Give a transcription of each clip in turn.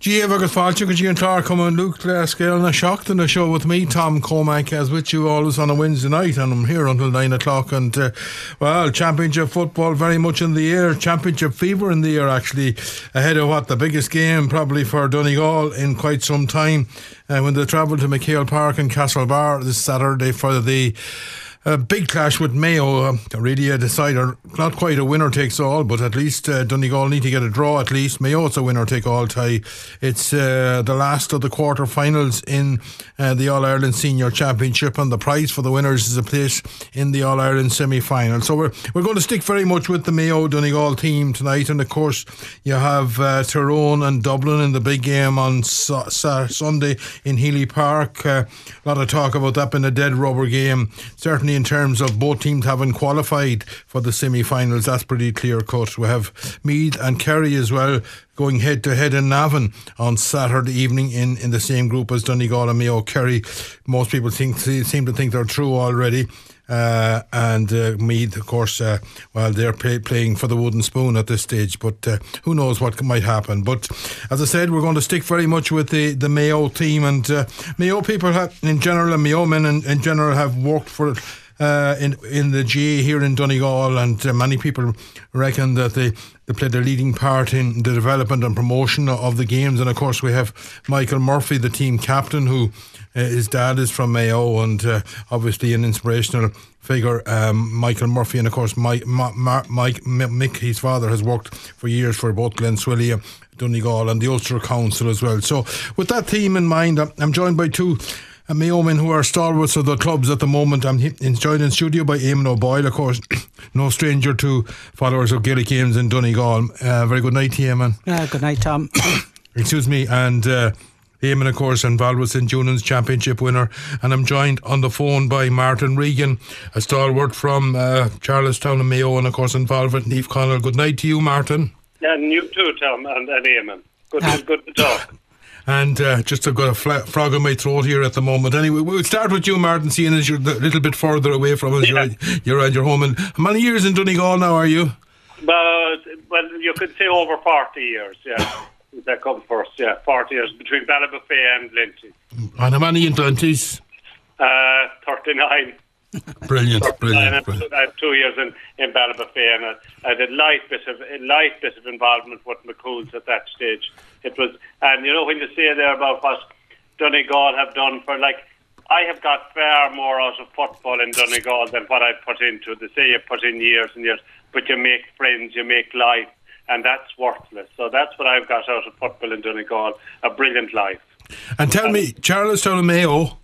Gia agus fáilte go dtí an tar cum an Luke Scale na seach in the show with me, Tom Cormack, as with you always on a Wednesday night, and I'm here until 9 o'clock. And well, championship football very much in the air, championship fever in the air actually, ahead of what the biggest game probably for Donegal in quite some time, when they travel to McHale Park in Castlebar this Saturday for the big clash with Mayo, really a decider, not quite a winner takes all, but at least Donegal need to get a draw at least. Mayo it's a winner take all tie. It's the last of the quarter-finals in the All-Ireland Senior Championship, and the prize for the winners is a place in the All-Ireland semi-final. So we're going to stick very much with the Mayo Donegal team tonight, and of course you have Tyrone and Dublin in the big game on Sunday in Healy Park. A lot of talk about that being a dead rubber game, certainly in terms of both teams having qualified for the semi-finals. That's pretty clear cut. We have Meath and Kerry as well going head to head in Navan on Saturday evening in the same group as Donegal and Mayo. Kerry, most people seem to think they're through already. And Meath, of course, well, they're playing for the wooden spoon at this stage, but who knows what might happen. But as I said, we're going to stick very much with the Mayo team, and Mayo people have, in general, and Mayo men in general have worked for in the GA here in Donegal, and many people reckon that they played a leading part in the development and promotion of the games. And of course we have Michael Murphy, the team captain, who his dad is from Mayo, and obviously an inspirational figure, Michael Murphy. And of course Mick, his father, has worked for years for both Glenswilly, Donegal and the Ulster Council as well. So with that theme in mind, I'm joined by two Mayo men who are stalwarts of the clubs at the moment. I'm joined in studio by Eamon O'Boyle, of course, no stranger to followers of Gaelic games in Donegal. Very good night to you, Eamon. Good night, Tom. Excuse me. And Eamon, of course, involved with St. Junan's Championship winner. And I'm joined on the phone by Martin Regan, a stalwart from Charlestown and Mayo, and of course involved with Niamh Conaill. Good night to you, Martin. And you too, Tom, and Eamon. Good to talk. And just I've got a frog in my throat here at the moment. Anyway, we'll start with you, Martin, seeing as you're a little bit further away from us. Yeah. You're at your home. And how many years in Donegal now are you? Well, you could say over 40 years, yeah. That comes first, yeah. 40 years between Ballybofey and Linty. And how many in Linty's? 39. Brilliant. I had 2 years in Ballybofey, and I had a light bit of involvement with McCool's at that stage. It was, and you know, when you say there about what Donegal have done for, like, I have got far more out of football in Donegal than what I put into. They say you put in years and years, but you make friends, you make life, and that's worthless. So that's what I've got out of football in Donegal, a brilliant life. And tell me, Charlestown and Mayo.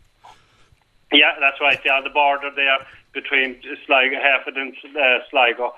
Yeah, that's right. Yeah, on the border there between Sligo, Hereford and Sligo.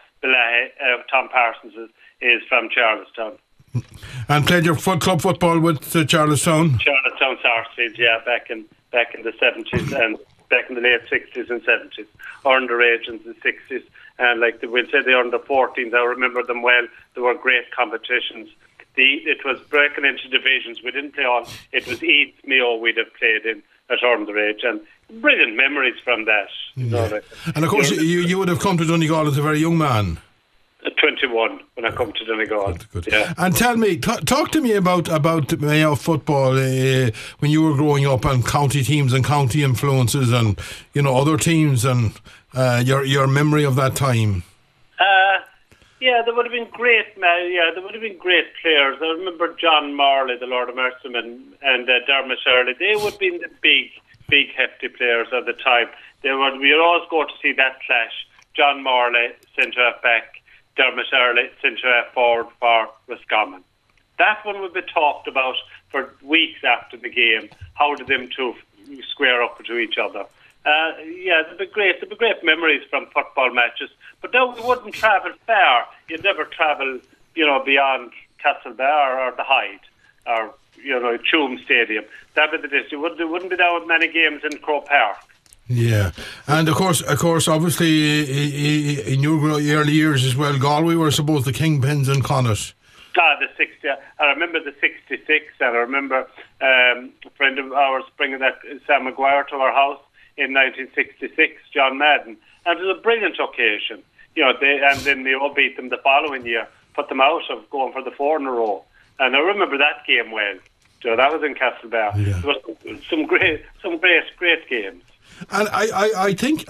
Tom Parsons is from Charlestown. And played your club football with Charlestown? Charlestown Sarsfield, yeah, back in the 70s and back in the late 60s and 70s. Underage in the 60s. And like we'll say the under 14s, I remember them well. There were great competitions. It was breaking into divisions. We didn't play all. It was East Mayo we'd have played in at underage, and brilliant memories from that. Yeah. And of course, you would have come to Donegal as a very young man. At 21 when I come to Donegal. Good. Yeah. And tell me, talk to me about Mayo football when you were growing up, and county teams and county influences, and you know, other teams, and your memory of that time. Yeah, there would have been great. There would have been great players. I remember John Marley, the Lord of Mercy, and Dermot Early. They would have been the big hefty players at the time. We would always go to see that clash. John Marley, centre half back. Dermot Early, centre half forward for Roscommon. That one would be talked about for weeks after the game. How did them two square up to each other? There'd be great memories from football matches. But now we wouldn't travel far. You'd never travel, beyond Castlebar or the Hyde or, Tuam Stadium. That would be this. You wouldn't be down with many games in Croke Park. Yeah, and of course, obviously, in your early years as well, Galway were, I suppose, the kingpins in Connacht. The 60. I remember the 66, and I remember a friend of ours bringing that Sam Maguire to our house in 1966, John Madden, and it was a brilliant occasion. Then they all beat them the following year, put them out of going for the 4 in a row. And I remember that game well. So that was in Castlebar. Yeah. There was some great games. And I think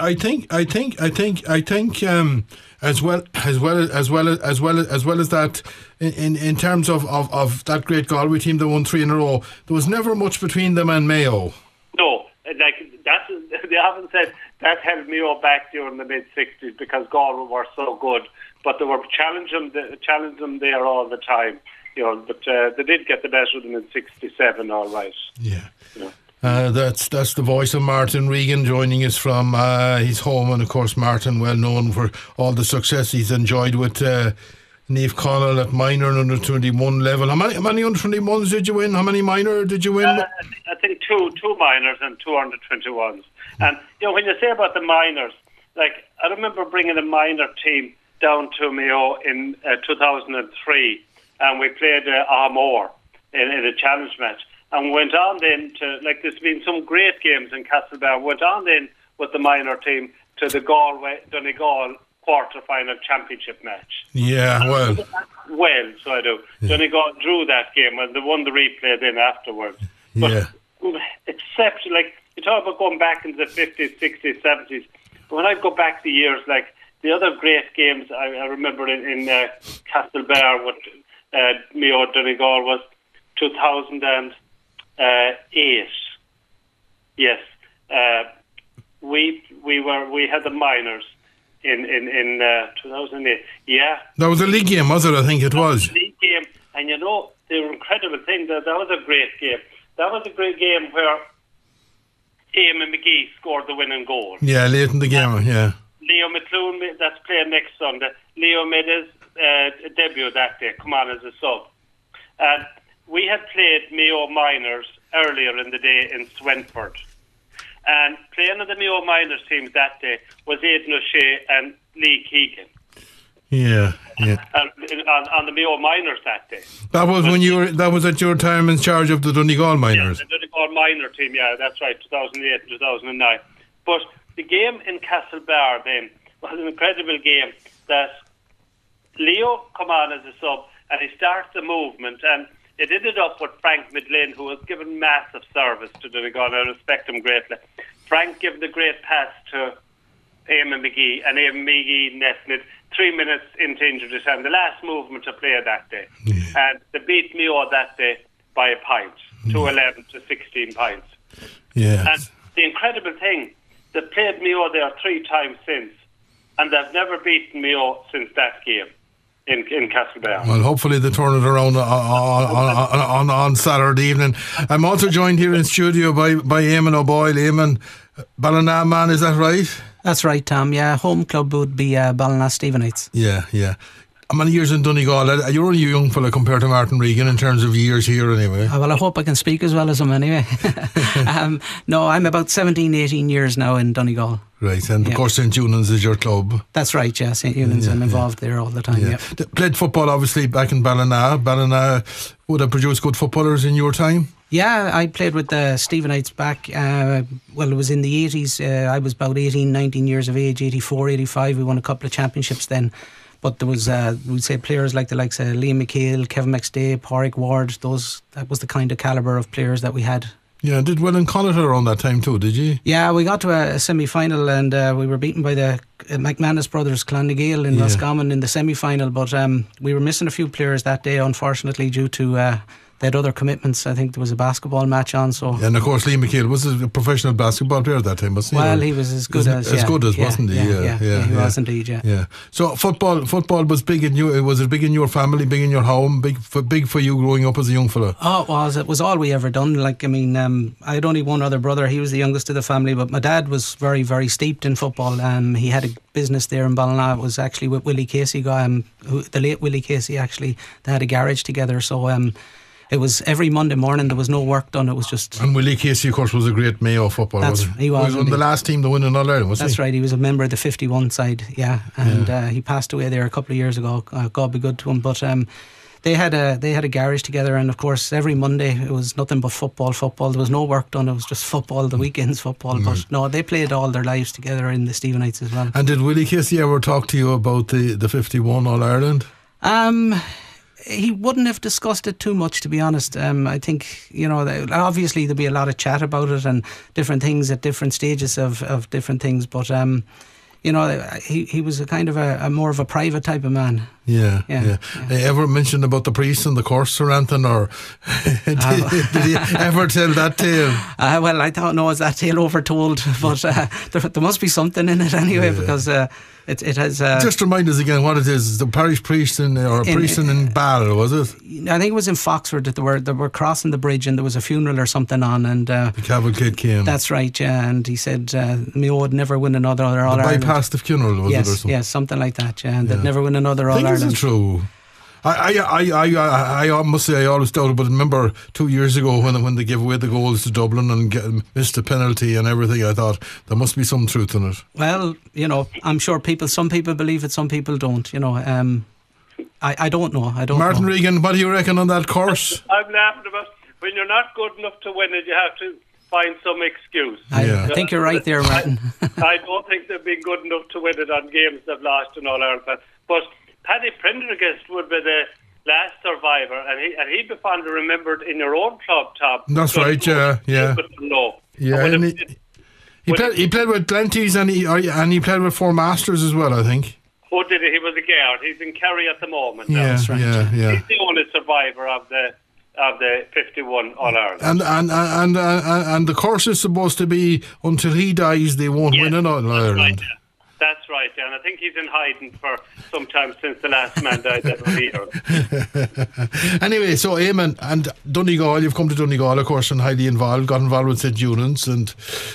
as well as that in terms of that great Galway team that won 3 in a row, there was never much between them and Mayo. No, like that's they haven't said that held Mayo back during the mid-60s because Galway were so good, but they were challenging them there all the time. But they did get the best of them in '67, all right. Yeah. That's the voice of Martin Regan joining us from his home, and of course Martin, well known for all the success he's enjoyed with Niamh Connell at minor and under 21 level. How many under 21s did you win? How many minor did you win? I think two minors and 2 under 21s. And when you say about the minors, like I remember bringing a minor team down to Mayo in 2003, and we played Armore in a challenge match. And went on then to, there's been some great games in Castlebar, went on then with the minor team to the Donegal quarter-final championship match. Yeah, well. So I do. Yeah. Donegal drew that game and they won the replay then afterwards. Yeah. But except, you talk about going back into the 50s, 60s, 70s. But when I go back the years, the other great games I remember in Castlebar with Mayo Donegal was 2008. Yes, we had the minors in 2008. Yeah, that was a league game, was it? I think it was a league game, and the incredible thing that was a great game. That was a great game where Eamon McGee scored the winning goal. Yeah, late in the game. Yeah, Leo McClune, that's playing next Sunday. Leo made his debut that day. Come on as a sub. And we had played Mayo Minors earlier in the day in Swinford. And playing of the Mayo Minors teams that day was Aidan O'Shea and Lee Keegan. Yeah. On the Mayo Minors that day. That was that was at your time in charge of the Donegal Minors. Yeah, the Donegal minor team, yeah, that's right, 2008 and 2009. But the game in Castlebar then was an incredible game that Leo come on as a sub and he starts the movement, and it ended up with Frank Midlin, who has given massive service to Donegal. I respect him greatly. Frank gave the great pass to Eamon McGee, and Eamon McGee netted it 3 minutes into injury time, the last movement to play that day. Yeah. And they beat Mayo that day by a pint, 2-11 to 16 pints. Yeah. And the incredible thing, they've played Mayo there 3 times since, and they've never beaten Mayo since that game. In Castlebar. Well, hopefully they turn it around on Saturday evening. I'm also joined here in studio by Eamon O'Boyle. Eamon, Ballina man, is that right? That's right, Tom. Yeah, home club would be Ballina Stephenites. Yeah. How many years in Donegal? You're only a young fella compared to Martin Regan in terms of years here anyway. Well, I hope I can speak as well as him anyway. No, I'm about 17, 18 years now in Donegal. Right, and of course St. Eunan's is your club. That's right, yeah, St. Eunan's. I'm involved there all the time. Yeah. Played football obviously back in Ballina. Ballina would have produced good footballers in your time? Yeah, I played with the Stephenites back, it was in the 80s. I was about 18, 19 years of age, 84, 85. We won a couple of championships then. But there was, we'd say, players like the likes of Liam McHale, Kevin McStay, Pádraig Ward. That was the kind of calibre of players that we had. Yeah, did well in Connacht around that time too, did you? Yeah, we got to a semi-final and we were beaten by the McManus brothers, Clonagale in Roscommon in the semi-final. But we were missing a few players that day, unfortunately, due to they had other commitments. I think there was a basketball match on. So and of course Liam McHale was a professional basketball player at that time, wasn't he? Well, he was as good as wasn't he? Yeah, he was indeed. Yeah. So football was big in you. Was it big in your family, big in your home, big for you growing up as a young fella? Oh, it was. It was all we ever done. I had only one other brother. He was the youngest of the family, but my dad was very, very steeped in football. He had a business there in Ballina. It was actually with Willie Casey, the late Willie Casey. Actually, they had a garage together. So. It was every Monday morning. There was no work done. It was just. And Willie Casey, of course, was a great Mayo footballer. He was. He was on the last team to win in All Ireland, was he? That's right. He was a member of the 51 side. Yeah, and he passed away there a couple of years ago. God be good to him. But they had a garage together, and of course, every Monday it was nothing but football. There was no work done. It was just football. The weekends football. But no, they played all their lives together in the Stephenites as well. And did Willie Casey ever talk to you about the 51 All Ireland? he wouldn't have discussed it too much, to be honest. I think, obviously there'll be a lot of chat about it and different things at different stages of different things, but he was a kind of a more of a private type of man. Yeah. Ever mentioned about the priest and the course or anything, or did he ever tell that tale? Well, I don't know, is that tale overtold, but there must be something in it anyway, because it has... Just remind us again what it is. The parish priest in Ball, was it? I think it was in Foxford that they were crossing the bridge and there was a funeral or something on, and the cavalcade came. That's right, yeah, and he said Mayo would never win another All-Ireland. Bypassed the funeral, was it, or something? Yes, something like that, yeah, and they'd never win another All-Ireland. Is it true? I must say I always doubted, but remember 2 years ago when they gave away the goals to Dublin and missed the penalty and everything, I thought there must be some truth in it. Well, I'm sure some people believe it, some people don't. I don't know. Martin Regan, what do you reckon on that course? I'm laughing about when you're not good enough to win it, you have to find some excuse. I think you're right there, Martin. I don't think they've been good enough to win it on games they've lost in All-Ireland. But Paddy Prendergast would be the last survivor, and he'd be fondly remembered in your own club, Tom. That's right, yeah. No. Yeah, and he played with Glenties and he played with Four Masters as well, I think. Oh, did he? He was a guard. He's in Kerry at the moment. Yeah, that's right. Yeah. He's the only survivor of the 51 All-Ireland. And the course is supposed to be until he dies, they won't win an All-Ireland. That's right, and I think he's in hiding for some time since the last man died at O'Leary. Anyway, so Eamon and Donegal, you've come to Donegal, of course, and highly involved, got involved with St. Junans, and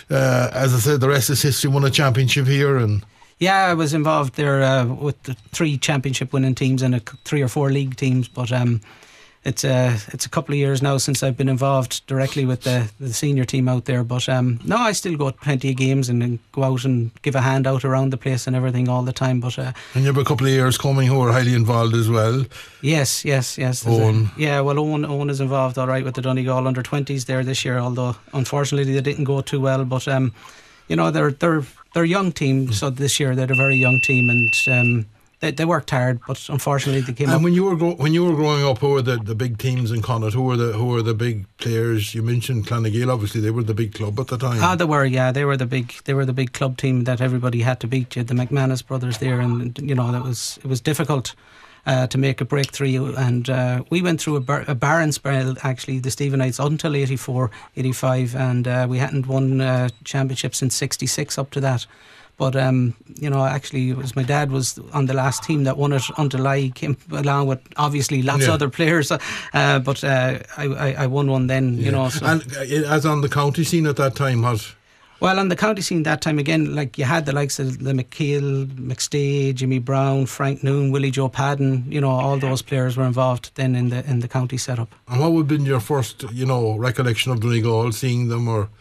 as I said, the rest is history, won a championship here. And yeah, I was involved there with the 3 championship winning teams and 3 or 4 league teams, but it's a couple of years now since I've been involved directly with the senior team out there, but no, I still go to plenty of games and go out and give a hand out around the place and everything all the time. But and you have a couple of years coming who are highly involved as well. Yes. Owen. Owen is involved all right with the Donegal under-20s there this year, although unfortunately they didn't go too well, but they're a young team, so this year they're a very young team, and They worked hard, but unfortunately they came up. And when you were growing up, who were the big teams in Connacht? Who were the big players? You mentioned Clonagale, obviously they were the big club at the time. They were, yeah. They were the big club team that everybody had to beat. You had the McManus brothers there, and it was difficult to make a breakthrough. And we went through a barren spell, actually, the Stephenites, until 84, 85, and we hadn't won championship since 66 up to that. But actually, it was my dad was on the last team that won it until I came along with obviously lots of other players. But I won one then, So. And as on the county scene at that time, well, on the county scene that time again, like you had the likes of the McKeel, McStay, Jimmy Brown, Frank Noon, Willie Joe Padden. All those players were involved then in the county setup. And what would have been your first, recollection of Donegal, seeing them, or?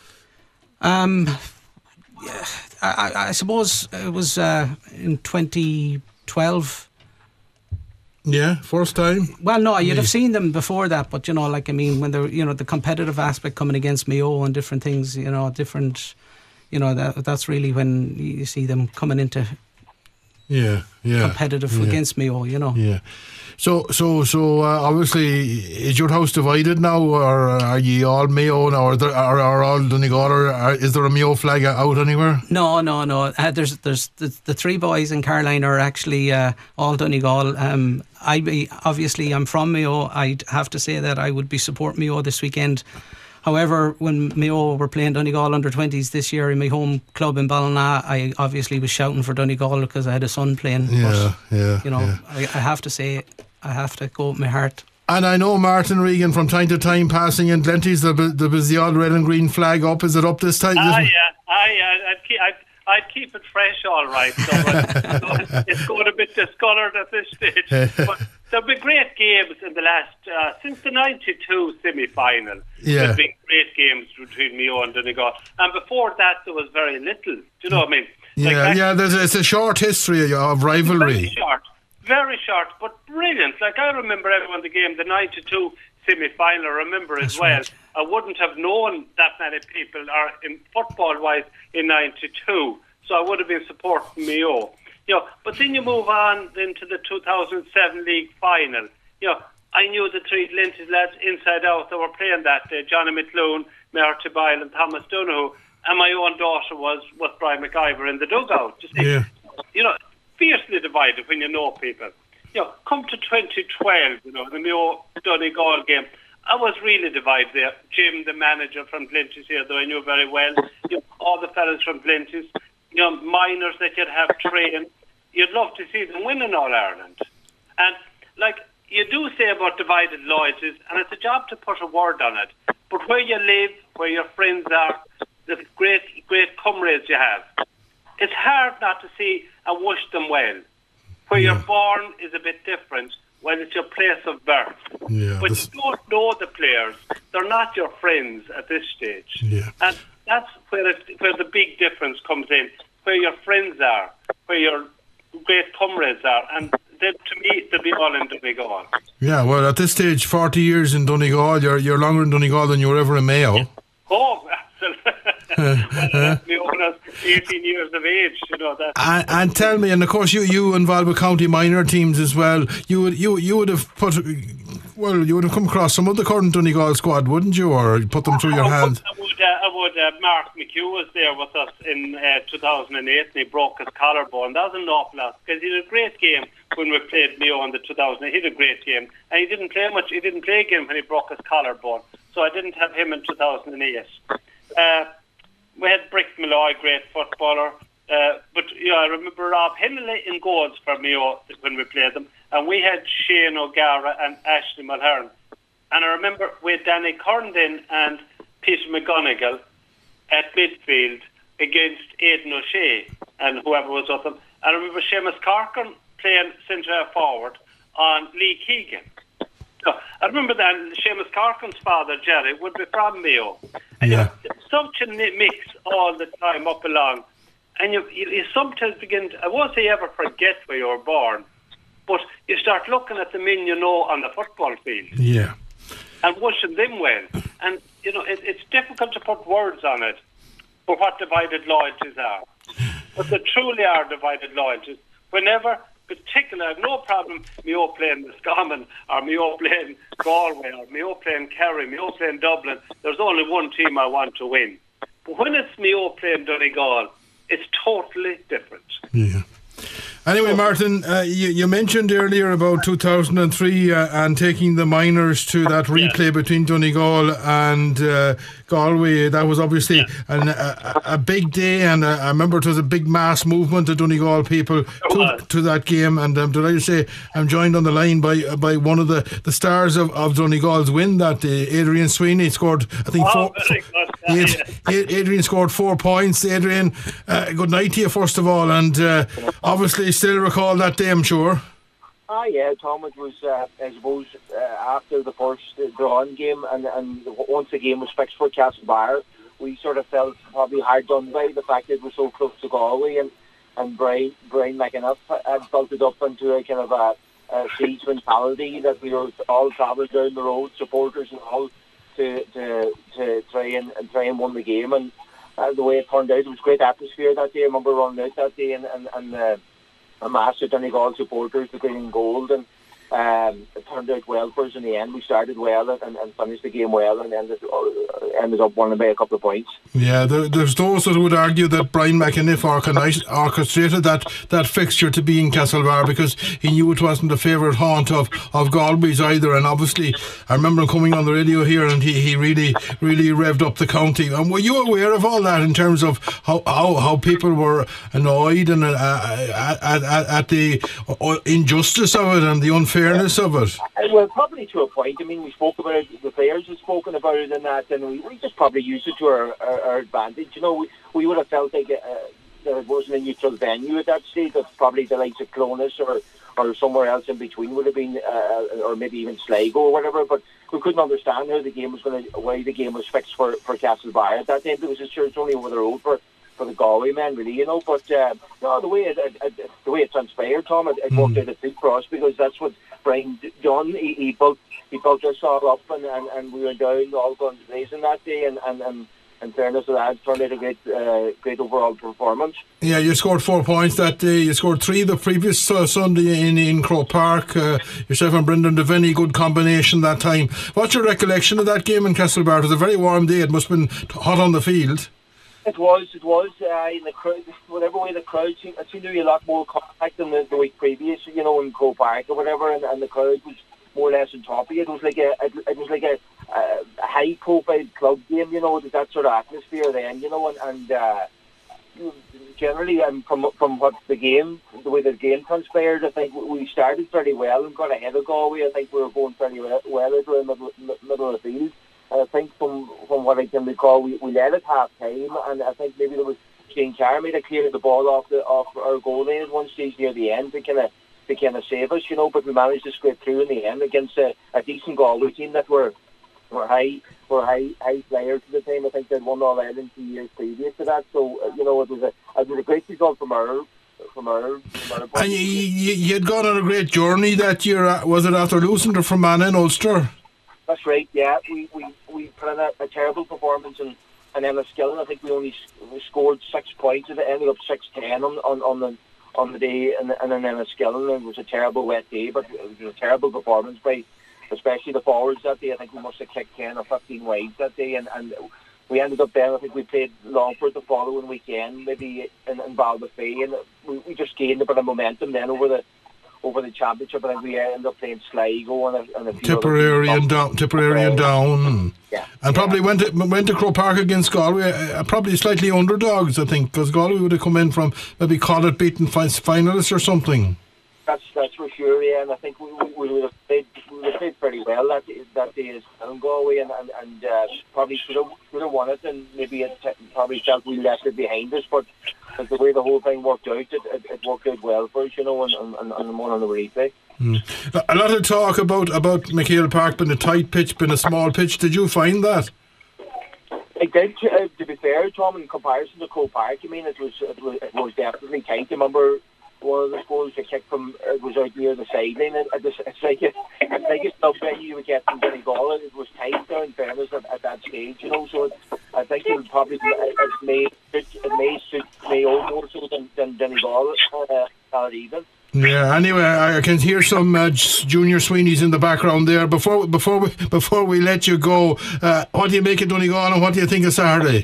I suppose it was in 2012. Yeah, first time. Well, no, you'd have seen them before that, but when they're the competitive aspect coming against Mayo and different things, that's really when you see them coming into competitive against Mayo, Yeah. So obviously, is your house divided now, or are ye all Mayo now, or are all Donegal, or is there a Mayo flag out anywhere? No. There's the 3 boys in Caroline are actually all Donegal. I'm from Mayo. I'd have to say that I would be support Mayo this weekend. However, when Mayo were playing Donegal under-20s this year in my home club in Ballina, I obviously was shouting for Donegal because I had a son playing. I have to say, I have to go with my heart. And I know Martin Regan from time to time passing in Glenties, there was the odd red and green flag up. Is it up this time? I'd keep it fresh, all right. So it's going a bit discoloured at this stage. But there've been great games in the last since the '92 semi-final. Yeah. There's been great games between Mayo and Donegal, and before that there was very little. Do you know what I mean? It's a short history of rivalry. Very short, but brilliant. Like, I remember everyone the game, the '92 semi-final. I remember as well. Right. I wouldn't have known that many people are in football-wise in '92, so I would have been supporting Mayo. But then you move on into the 2007 league final, I knew the three Lindsay lads inside out that were playing that day: Johnny McLoone, Marty Byle, and Thomas Donoghue. And my own daughter was with Brian McIver in the dugout. Fiercely divided when you know people. Come to 2012, the Mayo Donegal game, I was really divided there. Jim, the manager from Blinches here, though I knew very well. All the fellas from Blinches, minors that you'd have trained. You'd love to see them win in All Ireland. And you do say about divided loyalties, and it's a job to put a word on it. But where you live, where your friends are, the great comrades you have, it's hard not to see and wish them well. Where you're born is a bit different when it's your place of birth. Yeah, but you don't know the players. They're not your friends at this stage. Yeah. And that's where the big difference comes in, where your friends are, where your great comrades are. And then, to me, they'll be all in Donegal. Yeah, well, at this stage, 40 years in Donegal, you're longer in Donegal than you were ever in Mayo. Oh, absolutely. Me own 18 years of age, that. And tell me, and of course you involved with county minor teams as well. You would have come across some of the current Donegal squad, wouldn't you, or put them through your hands? I would. Mark McHugh was there with us in 2008, and he broke his collarbone. That was an awful lot because he had a great game when we played Mayo in the 2008. He had a great game, and he didn't play much. He didn't play again when he broke his collarbone, so I didn't have him in 2008. We had Brick Malloy, great footballer. But I remember Rob Hennelly in goals for Mayo when we played them. And we had Shane O'Gara and Ashley Mulhern. And I remember we had Danny Corndon and Peter McGonigal at midfield against Aidan O'Shea and whoever was with them. And I remember Seamus Corcoran playing centre forward on Lee Keegan. So I remember that Seamus Corcoran's father, Jerry, would be from Mayo. And such a mix all the time up along. And you sometimes begin I won't say ever forget where you were born, but you start looking at the men you know on the football field. Yeah. And wishing them well. And, it's difficult to put words on it for what divided loyalties are. But they truly are divided loyalties. Whenever, particularly, I have no problem Mayo playing Roscommon or Mayo playing Galway or Mayo playing Kerry, Mayo playing Dublin. There's only one team I want to win. But when it's Mayo playing Donegal, it's totally different. Yeah. Anyway, Martin, you mentioned earlier about 2003 and taking the minors to that replay between Donegal and Galway. That was obviously a big day, and I remember it was a big mass movement of Donegal people to that game. And did I say I'm joined on the line by one of the stars of Donegal's win that day. Adrian Sweeney scored, I think, Adrian scored 4 points. Adrian, good night to you first of all, and obviously still recall that day, I'm sure. Yeah, Tom, it was, I suppose, after the first drawn game and once the game was fixed for Castlebar, we sort of felt probably hard done by the fact that it was so close to Galway, and Brian McEnough had built it up into a kind of a siege mentality that we were all travelling down the road, supporters and all, to try and win the game. And the way it turned out, it was great atmosphere that day. I remember running out that day and a mass of Donegal supporters, the green and gold, and it turned out well for us in the end. We started well and finished the game well, and ended up winning by a couple of points. Yeah, there's those that would argue that Brian McEniff orchestrated that fixture to be in Castlebar because he knew it wasn't the favourite haunt of Galway's either. And obviously, I remember him coming on the radio here, and he really revved up the county. And were you aware of all that in terms of how people were annoyed and at the injustice of it and the unfairness of it? Well, probably to a point. I mean, we spoke about it, the players have spoken about it and that, and we just probably used it to our advantage. You know, we would have felt like that it wasn't a neutral venue at that stage. That probably the likes of Clones or somewhere else in between would have been, or maybe even Sligo or whatever. But we couldn't understand why the game was fixed for Castlebar at that time. It was just sure it's only over the road for the Galway men, really, you know. But no, the way it transpired, Tom, it worked out a bit for us because that's what Brian done. He built us all up, and we were down all guns blazing that day, and in fairness to that, turned out a great overall performance. Yeah, you scored 4 points that day. You scored 3 the previous Sunday in Croke Park. Yourself and Brendan Devaney, good combination that time. What's your recollection of that game in Castlebar? It was a very warm day. It must have been hot on the field. It was. In the crowd, whatever way the crowd seemed to be a lot more compact than the week previous, in Croke Park or whatever, and the crowd was more or less on top of it. It was like a high profile club game, it was that sort of atmosphere then, and generally from what the way the game transpired, I think we started fairly well and got ahead of Galway. I think we were going fairly well out of the middle of the field. I think from what I can recall, we led at half time, and I think maybe there was Shane Carr made a clear of the ball off our goal line at one stage near the end to kind of save us, but we managed to scrape through in the end against a decent Galway team that were high players at the time. I think they'd won All Ireland 2 years previous to that, so it was a great result from our and you had gone on a great journey that year. Was it after losing to Fermanagh in Ulster? That's right. Yeah, we put in a terrible performance in Enniskillen. I think we scored 6 points. It ended up 6-10 on the day in Enniskillen. It was a terrible wet day, but it was a terrible performance by especially the forwards that day. I think we must have kicked 10 or 15 wides that day, and we ended up then. I think we played Longford the following weekend, maybe in Ballybofey, and we just gained a bit of momentum then over the championship. I think we ended up playing Sligo and a few Tipperary and Down. Yeah. And probably went to Croke Park against Galway, probably slightly underdogs, I think, because Galway would have come in from maybe Connacht beaten finalists or something. That's for sure, yeah, and I think we would have played pretty well that day as in Galway, and probably should have won it, and maybe it probably felt we left it behind us, but the way the whole thing worked out, it worked out well for us, and one on the replay. A lot of talk about McHale Park being a tight pitch, being a small pitch. Did you find that? I did, to be fair, Tom, in comparison to Croke Park. I mean, it was definitely tight. I remember one of the goals I kicked from was out near the sideline. It's like a sub venue you would get from Donegal. It was tight there, in fairness, at that stage, So I think it may suit Mayo more so than Donegal at even. Yeah. Anyway, I can hear some Junior Sweeney's in the background there. Before we let you go, what do you make of Donegal and what do you think of Saturday?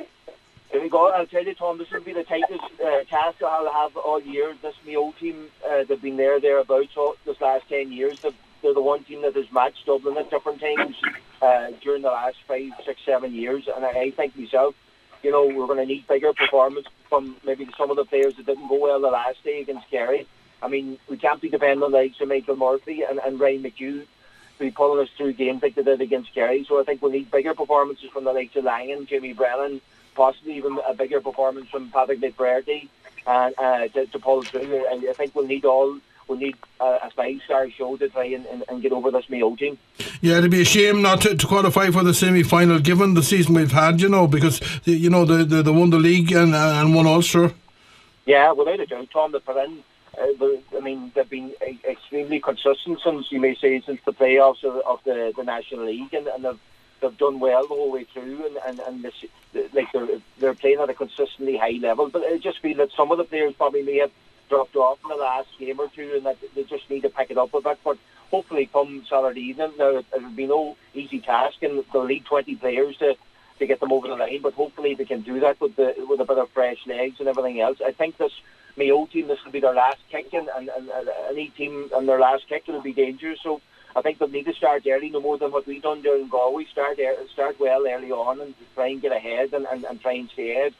I'll tell you, Tom, this will be the tightest task I'll have all year. This Mayo team, they've been thereabouts this last 10 years. They're the one team that has matched Dublin at different times during the last 5, 6, 7 years. And I think myself, we're going to need bigger performance from maybe some of the players that didn't go well the last day against Kerry. I mean, we can't be dependent on the likes of Michael Murphy and Ryan McHugh to be pulling us through games like they did against Kerry. So I think we'll need bigger performances from the likes of Langan, Jimmy Brennan, possibly even a bigger performance from Patrick McBrearty to pull through. And I think we'll need a 5-star show to try and get over this Mayo team. Yeah, it'd be a shame not to qualify for the semi-final given the season we've had, because they won the league and won Ulster. Yeah, without a doubt, Tom, they've put in. They've been extremely consistent since the playoffs of the National League, and they've done well the whole way through, and they're playing at a consistently high level. But I just feel that some of the players probably may have dropped off in the last game or two, and that they just need to pick it up a bit. But hopefully, come Saturday evening, now it'll be no easy task, and they'll need 20 players to get them over the line. But hopefully, they can do that with a bit of fresh legs and everything else. I think this Mayo team, this will be their last kick, and any team on their last kick will be dangerous. So I think they'll need to start early, no more than what we've done during Galway. Start well early on and try and get ahead and try and stay ahead.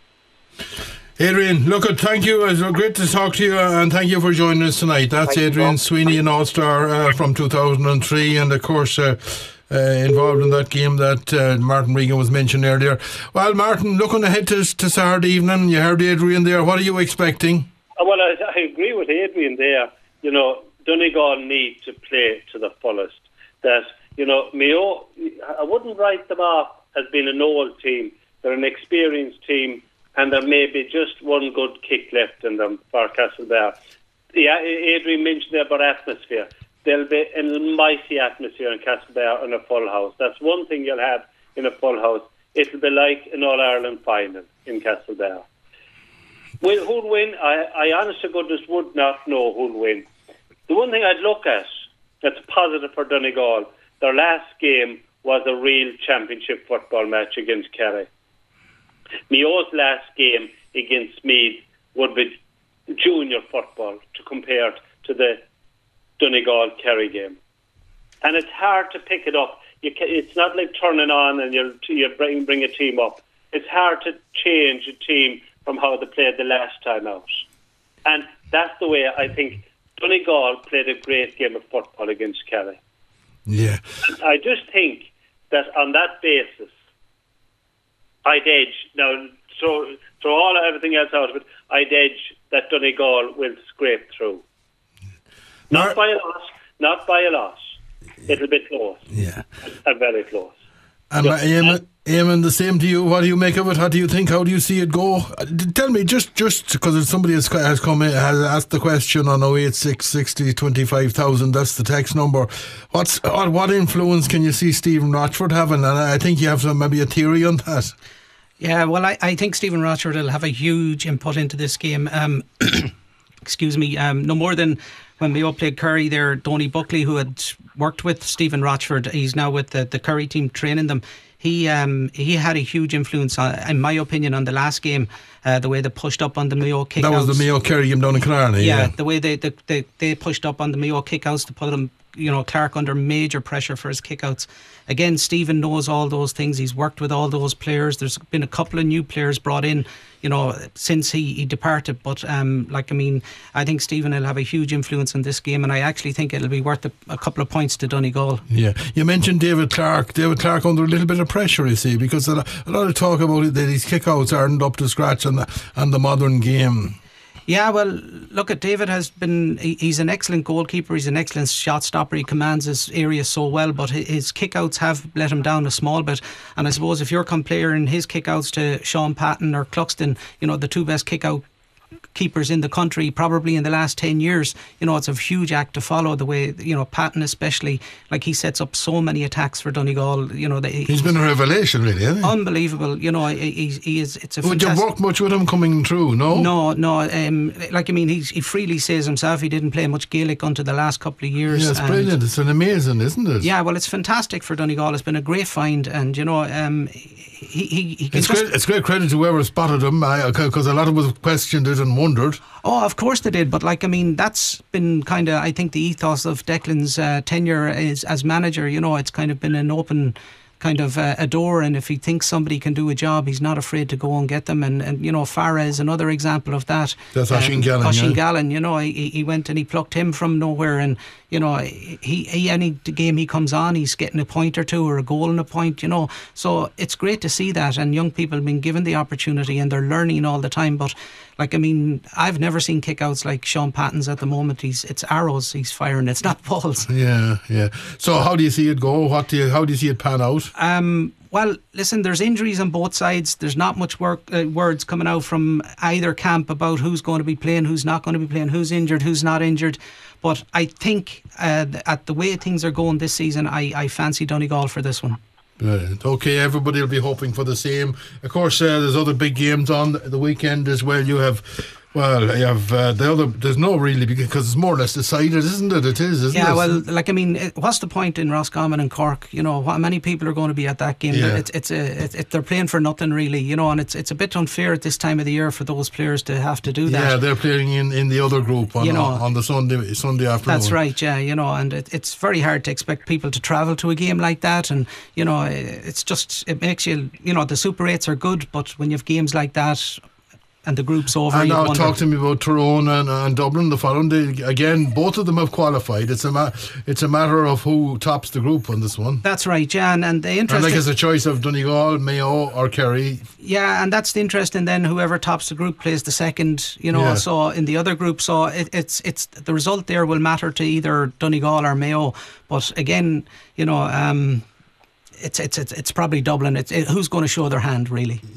Adrian, look, thank you. It was great to talk to you, and thank you for joining us tonight. That's thank Adrian Sweeney, an All-Star from 2003, and of course involved in that game that Martin Regan was mentioned earlier. Well, Martin, looking ahead to Saturday evening, you heard Adrian there. What are you expecting? Well, I agree with Adrian there. Donegal need to play to the fullest. That, Mayo, I wouldn't write them off as being an old team. They're an experienced team, and there may be just one good kick left in them for Castlebar. Yeah, Adrian mentioned there about atmosphere. There'll be an almighty atmosphere in Castlebar in a full house. That's one thing you'll have in a full house. it'll be like an All-Ireland final in Castlebar. Well, who'll win? I honest to goodness would not know who'll win. The one thing I'd look at that's positive for Donegal, their last game was a real championship football match against Kerry. Mayo's last game against Meath would be junior football to compare to the Donegal-Kerry game. And it's hard to pick it up. It's not like turning on and you bring a team up. It's hard to change a team from how they played the last time out. And that's the way I think Donegal played a great game of football against Kerry. Yeah. And I just think that on that basis, I'd edge. Now, throw everything else out of it, I'd edge that Donegal will scrape through. Not by a loss. It'll be close. Yeah. And very close. And Eamon, the same to you. What do you make of it? What do you think? How do you see it go? Tell me, just because somebody has come in, has asked the question on 086 60 25,000. That's the text number. What influence can you see Stephen Rochford having? And I think you have maybe a theory on that. Yeah, well, I think Stephen Rochford will have a huge input into this game. Excuse me. No more than when Mayo played Kerry there, Donny Buckley, who had worked with Stephen Rochford, he's now with the Kerry team training them. He had a huge influence, in my opinion, on the last game. The way they pushed up on the Mayo kickouts. That was the Mayo Kerry game down in Killarney. Yeah, the way they pushed up on the Mayo kickouts to put him, Clark under major pressure for his kickouts. Again, Stephen knows all those things. He's worked with all those players. There's been a couple of new players brought in, since he departed. But I think Stephen will have a huge influence in this game, and I actually think it'll be worth a couple of points to Donegal. Yeah, you mentioned David Clark. David Clark under a little bit of pressure, you see, because a lot of talk about it that his kickouts aren't up to scratch on the modern game. Yeah, well, look, at David he's an excellent goalkeeper, he's an excellent shot stopper, he commands his area so well, but his kickouts have let him down a small bit. And I suppose if you're comparing his kickouts to Sean Patton or Cluxton, the two best kickout keepers in the country probably in the last 10 years, it's a huge act to follow. The way Patton especially, like, he sets up so many attacks for Donegal. He's been a revelation, really, hasn't he? Unbelievable. He is. It's a Would you work much with him coming through? No. He freely says himself he didn't play much Gaelic until the last couple of years. Yeah, it's brilliant. It's an amazing, isn't it? Yeah, well, it's fantastic for Donegal. It's been a great find, and it's great credit to whoever spotted him, because a lot of us questioned it and wondered. Oh, of course they did, but that's been kind of, I think, the ethos of Declan's tenure as manager. It's kind of been an open kind of a door, and if he thinks somebody can do a job, he's not afraid to go and get them. And Farah, another example of that. That's Oisín Gallen. Oisín Gallen, he went and he plucked him from nowhere, and he any game he comes on, he's getting a point or two or a goal and a point. So it's great to see that, and young people have been given the opportunity and they're learning all the time. But I've never seen kickouts like Sean Patton's at the moment. It's arrows he's firing, it's not balls. Yeah. So how do you see it go? How do you see it pan out? Well, listen, there's injuries on both sides. There's not much words coming out from either camp about who's going to be playing, who's not going to be playing, who's injured, who's not injured. But I think at the way things are going this season, I fancy Donegal for this one. Brilliant. Okay, everybody will be hoping for the same. Of course, there's other big games on the weekend as well. There's no really, because it's more or less decided, isn't it? It is, isn't it? Yeah, well, what's the point in Roscommon and Cork? How many people are going to be at that game? Yeah. They're playing for nothing, really, and it's a bit unfair at this time of the year for those players to have to do that. Yeah, they're playing in the other group on the Sunday afternoon. That's right, yeah, and it's very hard to expect people to travel to a game like that, and it makes you, the Super 8s are good, but when you have games like that and the group's over, and now talk to me about Tyrone and Dublin the following day. Again, both of them have qualified. It's a matter of who tops the group on this one. That's right, yeah, and the interesting, it's a choice of Donegal, Mayo or Kerry. Yeah, and that's the interesting. Then whoever tops the group plays the second. Yeah. So in the other group, so it's the result there will matter to either Donegal or Mayo. But again, it's probably Dublin. Who's going to show their hand, really.